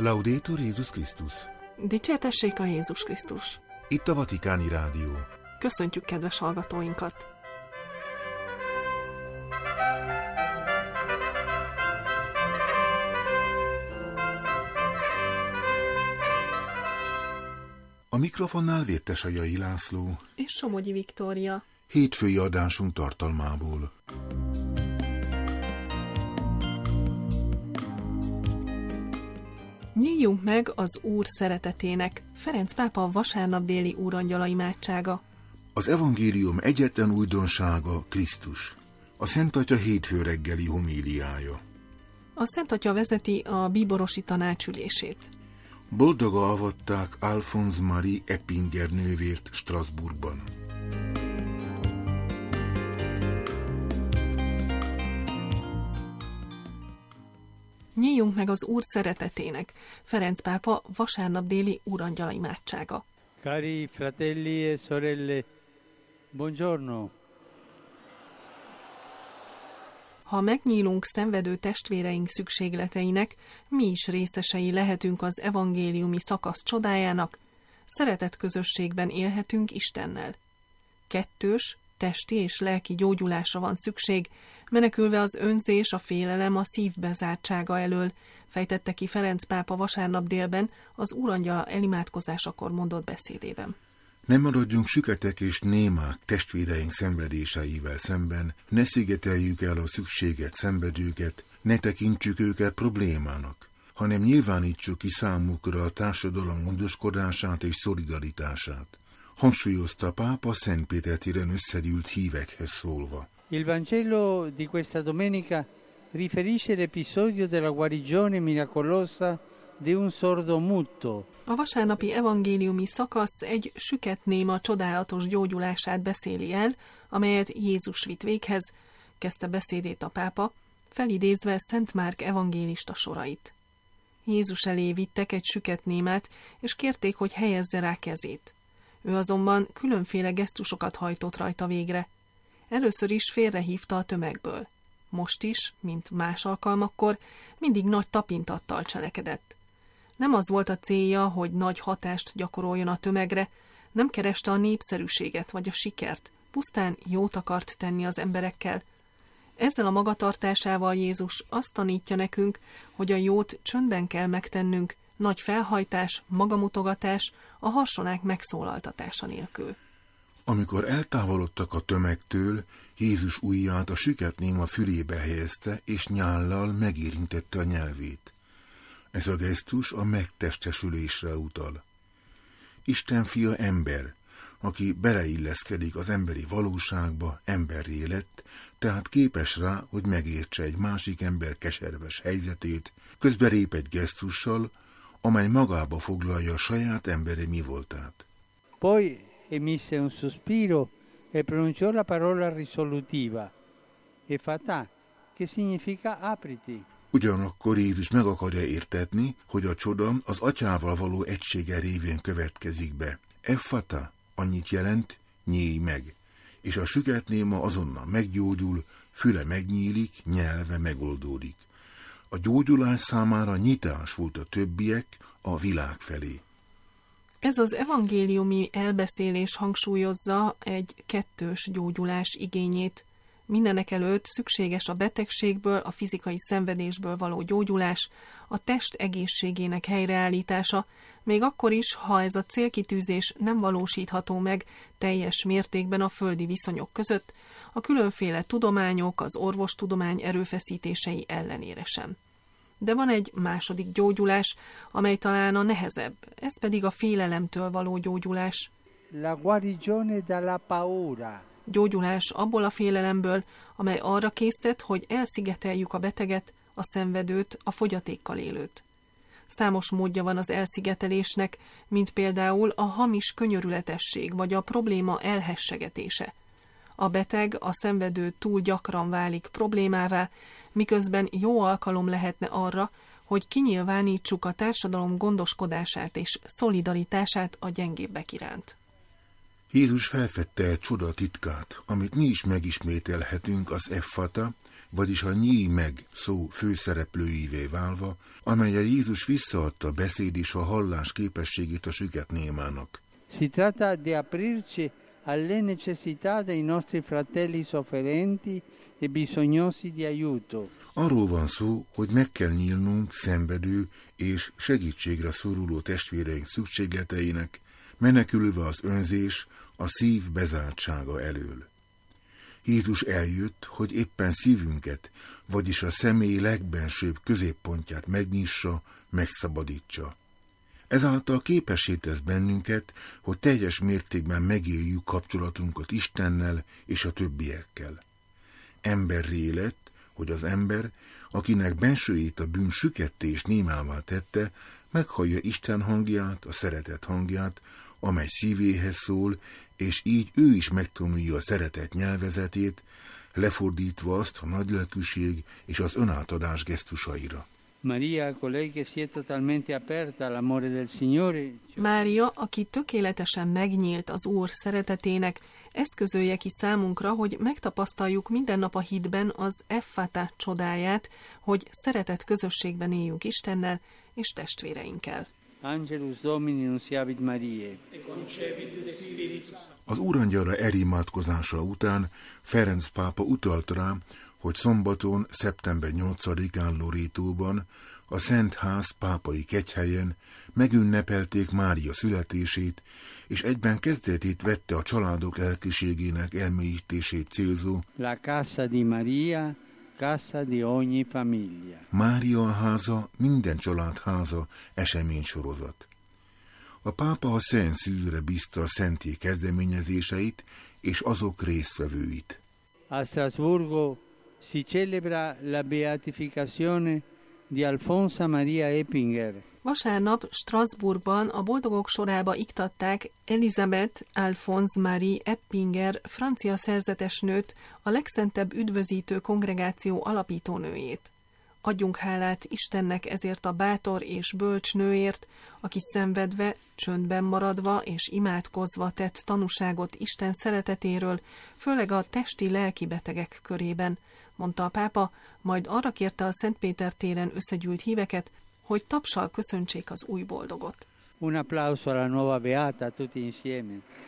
Laudetur Jézus Krisztus! Dicsértessék a Jézus Krisztus! Itt a Vatikáni Rádió. Köszöntjük kedves hallgatóinkat! A mikrofonnál Vértesajai László és Somogyi Viktória. Hétfői adásunk tartalmából. Nyíljunk meg az Úr szeretetének. Ferenc pápa vasárnap déli úrangyala imádsága. Az evangélium egyetlen újdonsága Krisztus. A Szent Atya hétfő reggeli homíliája. A Szent Atya vezeti a bíborosi tanácsülését. Boldoga avatták Alphonse Marie Eppinger nővért Strasbourgban. Nyíljunk meg az Úr szeretetének. Ferenc pápa vasárnap déli úrangyala imádsága. Cari fratelli e sorelle, buongiorno. Ha megnyílunk szenvedő testvéreink szükségleteinek, mi is részesei lehetünk az evangéliumi szakasz csodájának, szeretett közösségben élhetünk Istennel. Kettős, testi és lelki gyógyulásra van szükség, menekülve az önzés, a félelem, a szív bezártsága elől, fejtette ki Ferenc pápa vasárnap délben az úrangyala elimádkozásakor mondott beszédében. Ne maradjunk süketek és némák testvéreink szenvedéseivel szemben, ne szigeteljük el a szükséget szenvedőket, ne tekintsük őket problémának, hanem nyilvánítsuk ki számukra a társadalom gondoskodását és szolidaritását, hangsúlyozta pápa Szent Péter téren összegyűlt hívekhez szólva. Il Vangelo di questa domenica riferisce l'episodio della guarigione miracolosa di un sordo muto. A vasárnapi evangéliumi szakasz egy süket néma csodálatos gyógyulását beszéli el, amelyet Jézus vitt véghez, kezdte beszédét a pápa, felidézve Szent Márk evangélista sorait. Jézus elé vittek egy süket némát, és kérték, hogy helyezze rá kezét. Ő azonban különféle gesztusokat hajtott rajta végre. Először is félrehívta a tömegből. Most is, mint más alkalmakkor, mindig nagy tapintattal cselekedett. Nem az volt a célja, hogy nagy hatást gyakoroljon a tömegre, nem kereste a népszerűséget vagy a sikert, pusztán jót akart tenni az emberekkel. Ezzel a magatartásával Jézus azt tanítja nekünk, hogy a jót csöndben kell megtennünk, nagy felhajtás, magamutogatás, a harsonák megszólaltatása nélkül. Amikor eltávolodtak a tömegtől, Jézus ujját a süket néma fülébe helyezte, és nyállal megérintette a nyelvét. Ez a gesztus a megtestesülésre utal. Isten fia ember, aki beleilleszkedik az emberi valóságba, emberré lett, tehát képes rá, hogy megértse egy másik ember keserves helyzetét, közberép egy gesztussal, amely magába foglalja a saját emberi mi voltát. Poi emise un sospiro e pronunciò la parola risolutiva, efatà, che significa apriti. Ugyanakkor Jézus meg akarja értetni, hogy a csoda az atyával való egysége révén következik be. Effata annyit jelent, nyílj meg, és a süket néma azonnal meggyógyul, füle megnyílik, nyelve megoldódik. A gyógyulás számára nyitás volt a többiek a világ felé. Ez az evangéliumi elbeszélés hangsúlyozza egy kettős gyógyulás igényét. Mindenek előtt szükséges a betegségből, a fizikai szenvedésből való gyógyulás, a test egészségének helyreállítása, még akkor is, ha ez a célkitűzés nem valósítható meg teljes mértékben a földi viszonyok között, a különféle tudományok, az orvostudomány erőfeszítései ellenére sem. De van egy második gyógyulás, amely talán a nehezebb, ez pedig a félelemtől való gyógyulás. La guarigione dalla paura. Gyógyulás abból a félelemből, amely arra késztet, hogy elszigeteljük a beteget, a szenvedőt, a fogyatékkal élőt. Számos módja van az elszigetelésnek, mint például a hamis könyörületesség vagy a probléma elhessegetése. A beteg, a szenvedő túl gyakran válik problémává, miközben jó alkalom lehetne arra, hogy kinyilvánítsuk a társadalom gondoskodását és szolidaritását a gyengébbek iránt. Jézus felfedte egy csoda titkát, amit mi is megismételhetünk az Effata, vagyis a nyíj meg szó főszereplőivé válva, amellyel Jézus visszaadta a beszéd és a hallás képességét a süket némának. Si tratta di aprirci alle necessità dei nostri fratelli sofferenti e bisognosi di aiuto. Arról van szó, hogy meg kell nyílnunk szenvedő és segítségre szoruló testvéreink szükségleteinek, menekülve az önzés, a szív bezártsága elől. Jézus eljött, hogy éppen szívünket, vagyis a személy legbensőbb középpontját megnyissa, megszabadítsa. Ezáltal képessé tesz bennünket, hogy teljes mértékben megéljük kapcsolatunkat Istennel és a többiekkel. Emberré lett, hogy az ember, akinek bensőjét a bűn süketté és némává tette, meghallja Isten hangját, a szeretet hangját, amely szívéhez szól, és így ő is megtanulja a szeretet nyelvezetét, lefordítva azt a nagylelkűség és az önátadás gesztusaira. Mária, aki tökéletesen megnyílt az Úr szeretetének, eszközölje ki számunkra, hogy megtapasztaljuk minden nap a hitben az Effata csodáját, hogy szeretett közösségben éljünk Istennel és testvéreinkkel. Angelus Domini nunciavit Mariae. Az úrangyalra erimádkozása után Ferenc pápa utalt rá, hogy szombaton, szeptember 8-án Lorétóban, a Szent Ház pápai kegyhelyen megünnepelték Mária születését, és egyben kezdetét vette a családok lelkiségének elmélyítését célzó La casa di Maria, casa di ogni famiglia. Mária háza, minden család háza eseménysorozat. A pápa a Szent Szűzre bízta a szentély kezdeményezéseit és azok résztvevőit. A Strasburgo si celebra la beatificazione di Alfonsa Maria Eppinger. Vasárnap Strasbourgban a boldogok sorába iktatták Elisabeth Alphonse Marie Eppinger francia szerzetesnőt, a legszentebb üdvözítő kongregáció alapítónőjét. Adjunk hálát Istennek ezért a bátor és bölcs nőért, aki szenvedve, csöndben maradva és imádkozva tett tanúságot Isten szeretetéről, főleg a testi-lelki betegek körében, mondta a pápa, majd arra kérte a Szent Péter téren összegyűlt híveket, hogy tapssal köszöntsék az új boldogot. Un applauso alla nuova beata tutti insieme.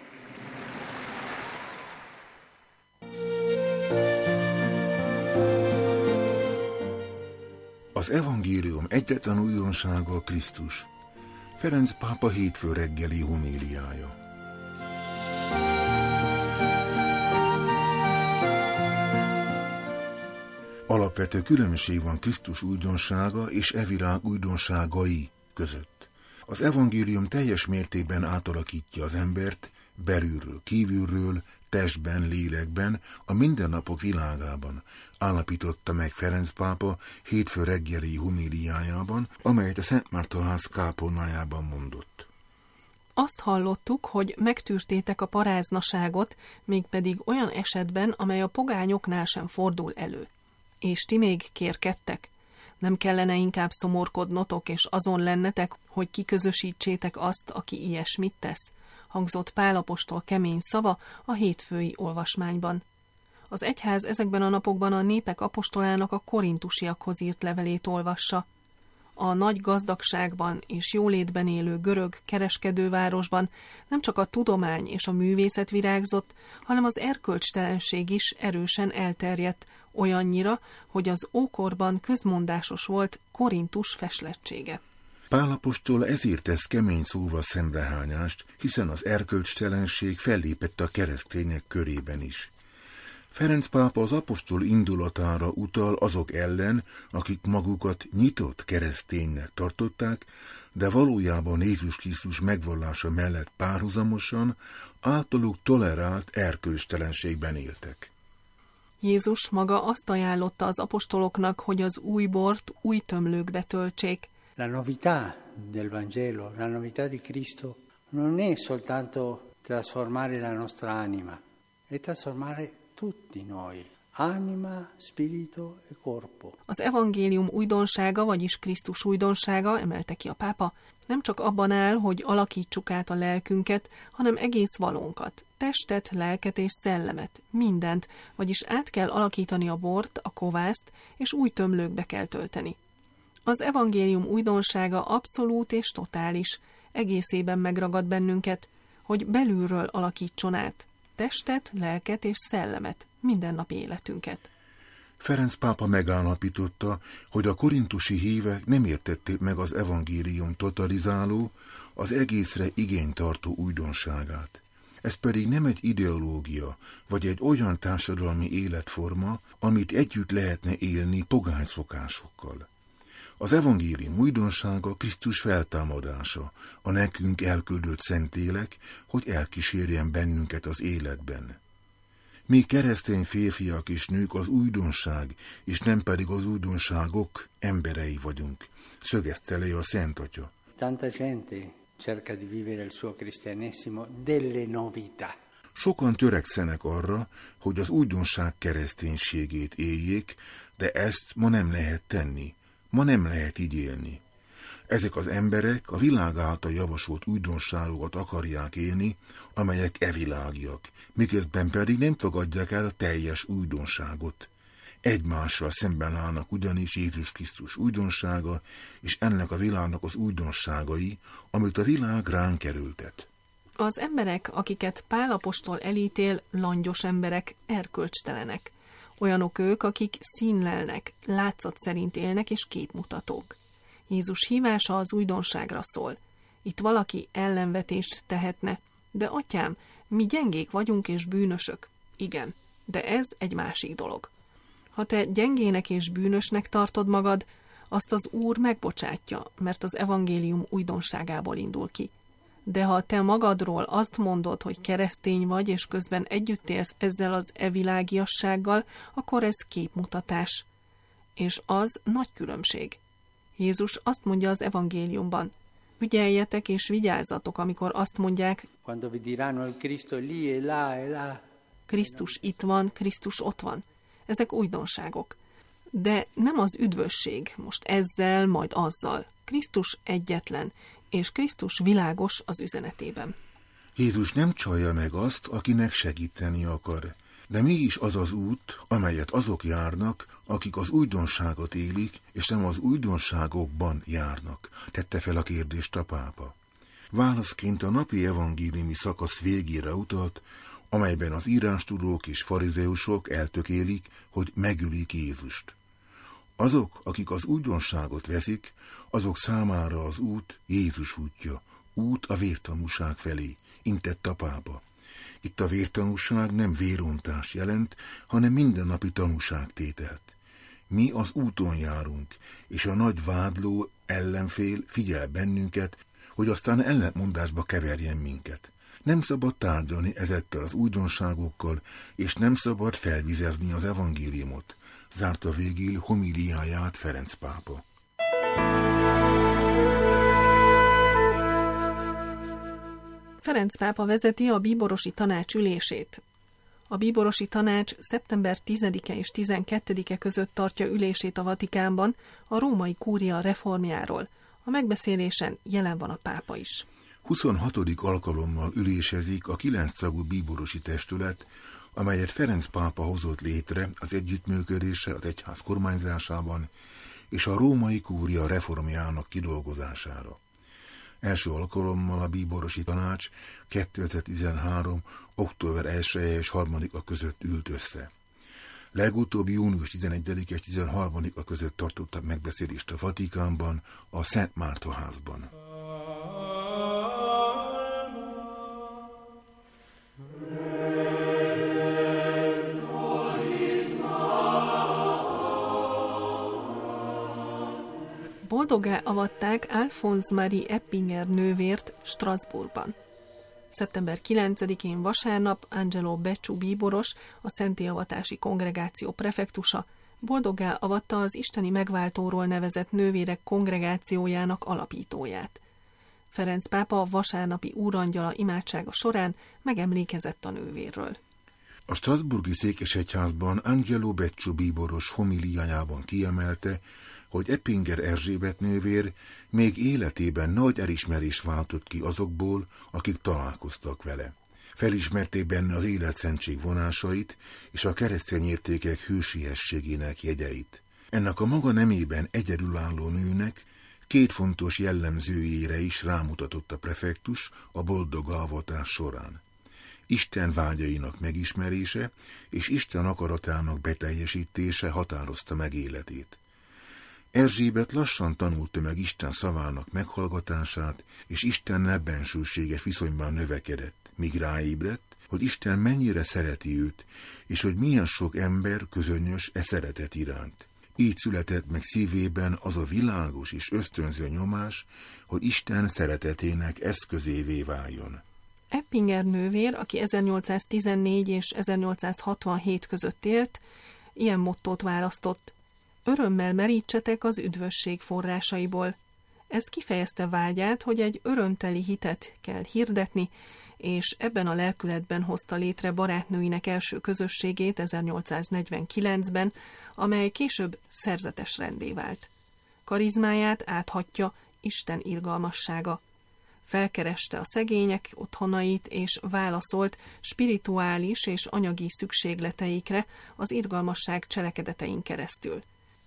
Az evangélium egyetlen újdonsága a Krisztus. Ferenc pápa hétfő reggeli homéliája. Alapvető különbség van Krisztus újdonsága és e világ újdonságai között. Az evangélium teljes mértékben átalakítja az embert belülről, kívülről, testben, lélekben, a mindennapok világában, állapította meg Ferenc pápa hétfő reggeli homéliájában, amelyet a Szent Márta ház kápolnájában mondott. Azt hallottuk, hogy megtűrtétek a paráznaságot, mégpedig olyan esetben, amely a pogányoknál sem fordul elő. És ti még kérkedtek? Nem kellene inkább szomorkodnotok, és azon lennetek, hogy kiközösítsétek azt, aki ilyesmit tesz? Hangzott Pál apostol kemény szava a hétfői olvasmányban. Az egyház ezekben a napokban a népek apostolának a korintusiakhoz írt levelét olvassa. A nagy gazdagságban és jólétben élő görög kereskedővárosban nem csak a tudomány és a művészet virágzott, hanem az erkölcstelenség is erősen elterjedt, olyannyira, hogy az ókorban közmondásos volt Korintus feslettsége. Pál apostol ezért tesz kemény szóval szemrehányást, hiszen az erkölcstelenség fellépett a keresztények körében is. Ferenc pápa az apostol indulatára utal azok ellen, akik magukat nyitott kereszténynek tartották, de valójában Jézus Krisztus megvallása mellett párhuzamosan általuk tolerált erkölcstelenségben éltek. Jézus maga azt ajánlotta az apostoloknak, hogy az új bort új tömlőkbe töltsék. La novità del Vangelo, la novità di Cristo non è soltanto trasformare la nostra anima, è trasformare tutti noi. anima, spirito e corpo. Az evangélium újdonsága, vagyis Krisztus újdonsága, emelte ki a pápa, nem csak abban áll, hogy alakítsuk át a lelkünket, hanem egész valónkat, testet, lelket és szellemet, mindent, vagyis át kell alakítani a bort, a kovászt, és új tömlőkbe kell tölteni. Az evangélium újdonsága abszolút és totális, egészében megragad bennünket, hogy belülről alakítson át, testet, lelket és szellemet, mindennapi életünket. Ferenc pápa megállapította, hogy a korintusi hívek nem értették meg az evangélium totalizáló, az egészre igénytartó újdonságát. Ez pedig nem egy ideológia, vagy egy olyan társadalmi életforma, amit együtt lehetne élni pogány szokásokkal. Az evangélium újdonsága Krisztus feltámadása, a nekünk elküldött Szentlélek, hogy elkísérjen bennünket az életben. Mi keresztény férfiak és nők az újdonság, és nem pedig az újdonságok emberei vagyunk, szögezte le a Szent Atya. Tanta gente cerca di vivere il suo cristianesimo delle novità. Sokan törekszenek arra, hogy az újdonság kereszténységét éljék, de ezt ma nem lehet tenni, ma nem lehet így élni. Ezek az emberek a világ által javasolt újdonságokat akarják élni, amelyek evilágiak, miközben pedig nem fogadják el a teljes újdonságot. Egymással szemben állnak ugyanis Jézus Krisztus újdonsága, és ennek a világnak az újdonságai, amit a világ ránk erőltet. Az emberek, akiket Pál apostol elítél, langyos emberek, erkölcstelenek. Olyanok ők, akik színlelnek, látszat szerint élnek és képmutatók. Jézus hívása az újdonságra szól. Itt valaki ellenvetést tehetne, de atyám, mi gyengék vagyunk és bűnösök. Igen, de ez egy másik dolog. Ha te gyengének és bűnösnek tartod magad, azt az Úr megbocsátja, mert az evangélium újdonságából indul ki. De ha te magadról azt mondod, hogy keresztény vagy, és közben együtt élsz ezzel az evilágiassággal, akkor ez képmutatás. És az nagy különbség. Jézus azt mondja az evangéliumban, ügyeljetek és vigyázzatok, amikor azt mondják, Krisztus itt van, Krisztus ott van. Ezek újdonságok. De nem az üdvösség, most ezzel, majd azzal. Krisztus egyetlen, és Krisztus világos az üzenetében. Jézus nem csalja meg azt, akinek segíteni akar. De mégis az az út, amelyet azok járnak, akik az újdonságot élik, és nem az újdonságokban járnak, tette fel a kérdést a pápa. Válaszként a napi evangéliumi szakasz végére utalt, amelyben az írástudók és farizeusok eltökélik, hogy megölik Jézust. Azok, akik az újdonságot veszik, azok számára az út Jézus útja, út a vértanúság felé, intett a pápa. Itt a vértanúság nem vérontás jelent, hanem mindennapi tanúságtételt. Mi az úton járunk, és a nagy vádló ellenfél figyel bennünket, hogy aztán ellentmondásba keverjen minket. Nem szabad tárgyalni ezekkel az újdonságokkal, és nem szabad felvizezni az evangéliumot, zárta végül homíliáját Ferenc pápa. Ferenc pápa vezeti a bíborosi tanács ülését. A bíborosi tanács szeptember 10-e és 12-e között tartja ülését a Vatikánban a római kúria reformjáról. A megbeszélésen jelen van a pápa is. 26. alkalommal ülésezik a 9 tagú bíborosi testület, amelyet Ferenc pápa hozott létre az együttműködésre az egyház kormányzásában és a római kúria reformjának kidolgozására. Első alkalommal a bíborosi tanács 2013. október 1-e és 3-a között ült össze. Legutóbb június 11 és 13-a között tartottak megbeszélést a Vatikánban, a Szent Márta házban. Boldoggá avatták Alphonse Marie Eppinger nővért Strasbourgban. Szeptember 9-én vasárnap Angelo Becciu bíboros, a Szentélyavatási Kongregáció prefektusa boldoggá avatta az isteni megváltóról nevezett nővérek kongregációjának alapítóját. Ferenc pápa a vasárnapi úrangyala imádsága során megemlékezett a nővérről. A strasbourgi székesegyházban Angelo Beccio bíboros homiliájában kiemelte, hogy Eppinger Erzsébet nővér még életében nagy elismerést váltott ki azokból, akik találkoztak vele. Felismerték benne az életszentség vonásait és a keresztény értékek hősiességének jegyeit. Ennek a maga nemében egyedülálló nőnek két fontos jellemzőjére is rámutatott a prefektus a boldog alvatás során. Isten vágyainak megismerése és Isten akaratának beteljesítése határozta meg életét. Erzsébet lassan tanulta meg Isten szavának meghallgatását, és Istennel bensőséges viszonyban növekedett, míg ráébredt, hogy Isten mennyire szereti őt, és hogy milyen sok ember közönyös szeretet iránt. Így született meg szívében az a világos és ösztönző nyomás, hogy Isten szeretetének eszközévé váljon. Eppinger nővér, aki 1814 és 1867 között élt, ilyen mottót választott: örömmel merítsetek az üdvösség forrásaiból. Ez kifejezte vágyát, hogy egy örömteli hitet kell hirdetni, és ebben a lelkületben hozta létre barátnőinek első közösségét 1849-ben, amely később szerzetes renddé vált. Karizmáját áthatja Isten irgalmassága. Felkereste a szegények otthonait, és válaszolt spirituális és anyagi szükségleteikre az irgalmasság cselekedetein keresztül.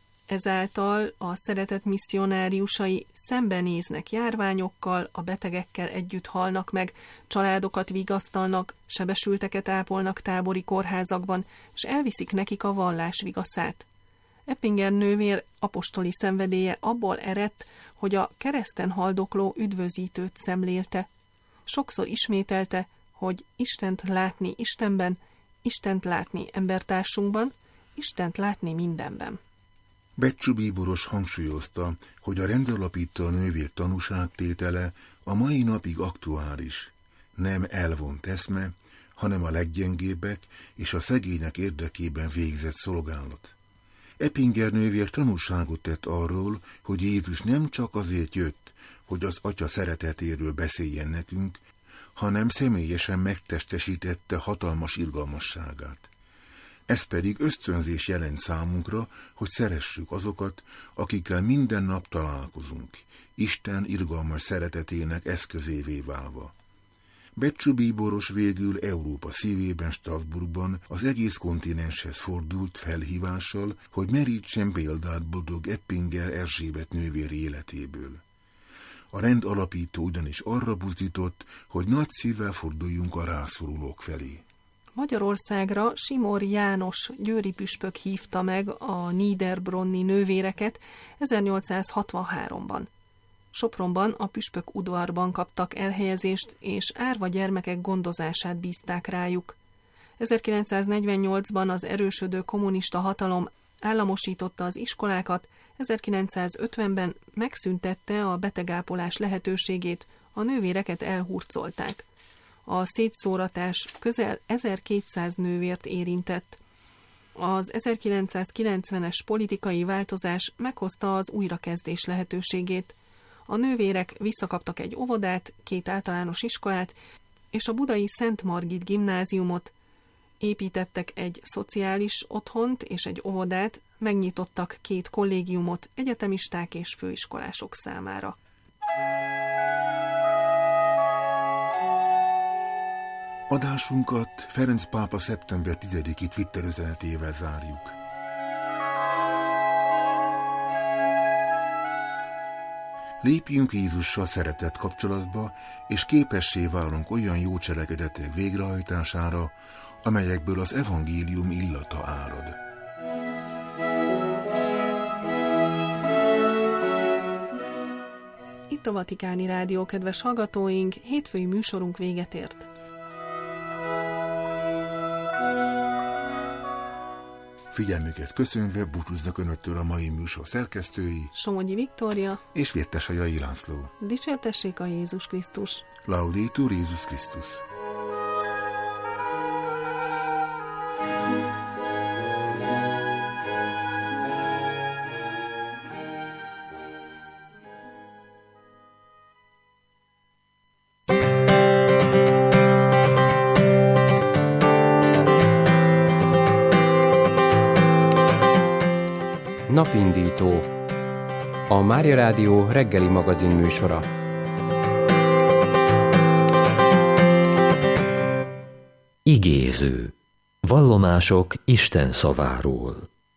Ezáltal a szeretet misszionáriusai szembenéznek járványokkal, a betegekkel együtt halnak meg, családokat vigasztalnak, sebesülteket ápolnak tábori kórházakban, és elviszik nekik a vallás vigaszát. Eppinger nővér apostoli szenvedélye abból eredt, hogy a kereszten haldokló üdvözítőt szemlélte. Sokszor ismételte, hogy Istent látni Istenben, Istent látni embertársunkban, Istent látni mindenben. Beccio bíboros hangsúlyozta, hogy a rendalapító nővér tanúságtétele a mai napig aktuális, nem elvont eszme, hanem a leggyengébbek és a szegények érdekében végzett szolgálat. Eppinger nővér tanúságot tett arról, hogy Jézus nem csak azért jött, hogy az Atya szeretetéről beszéljen nekünk, hanem személyesen megtestesítette hatalmas irgalmasságát. Ez pedig ösztönzés jelent számunkra, hogy szeressük azokat, akikkel minden nap találkozunk, Isten irgalmas szeretetének eszközévé válva. Beccio bíboros végül Európa szívében, Strasbourgban az egész kontinenshez fordult felhívással, hogy merítsen példát boldog Eppinger Erzsébet nővér életéből. A rend alapító ugyanis arra buzdított, hogy nagy szívvel forduljunk a rászorulók felé. Magyarországra Simor János győri püspök hívta meg a niederbronni nővéreket 1863-ban. Sopronban a püspök udvarban kaptak elhelyezést, és árva gyermekek gondozását bízták rájuk. 1948-ban az erősödő kommunista hatalom államosította az iskolákat, 1950-ben megszüntette a betegápolás lehetőségét, a nővéreket elhurcolták. A szétszóratás közel 1200 nővért érintett. Az 1990-es politikai változás meghozta az újrakezdés lehetőségét. A nővérek visszakaptak egy óvodát, 2 általános iskolát és a budai Szent Margit gimnáziumot, építettek egy szociális otthont és egy óvodát, megnyitottak 2 kollégiumot egyetemisták és főiskolások számára. Adásunkat Ferenc pápa szeptember 10-i Twitter üzenetével zárjuk. Lépjünk Jézussal szeretett kapcsolatba, és képessé válunk olyan jó cselekedetek végrehajtására, amelyekből az evangélium illata árad. Itt a Vatikáni Rádió, kedves hallgatóink, hétfői műsorunk véget ért. Figyelmüket köszönve búcsúznak önöktől a mai műsor szerkesztői Somogyi Viktória és Vértesajai László. Dicsértessék a Jézus Krisztus! Laudetur Jézus Krisztus! Napindító, a Mária Rádió reggeli magazin műsora. Igéző. Vallomások Isten szaváról.